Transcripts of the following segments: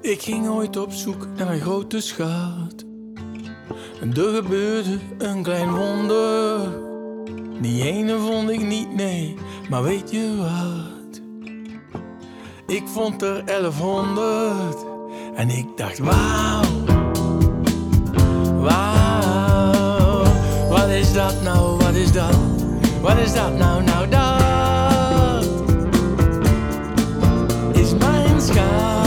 Ik ging ooit op zoek naar een grote schat. En er gebeurde een klein wonder. Die ene vond ik niet, nee, maar weet je wat? Ik vond er 1100 en ik dacht wauw, wauw. Wat is dat nou, wat is dat? Wat is dat nou, nou dat is mijn schat.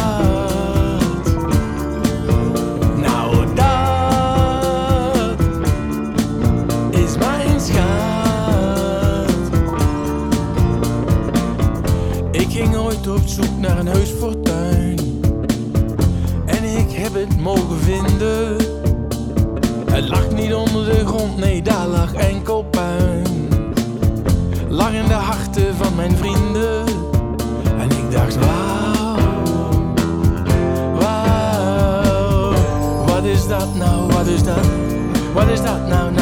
Nou dat is mijn schat. Ik ging ooit op zoek naar een heus fortuin en ik heb het mogen vinden. Het lag niet onder de grond, nee, daar lag enkel puin. Lag in de harten van mijn vrienden. En ik dacht wauw, wauw. Wat is dat nou, wat is dat? Wat is dat nou, nou?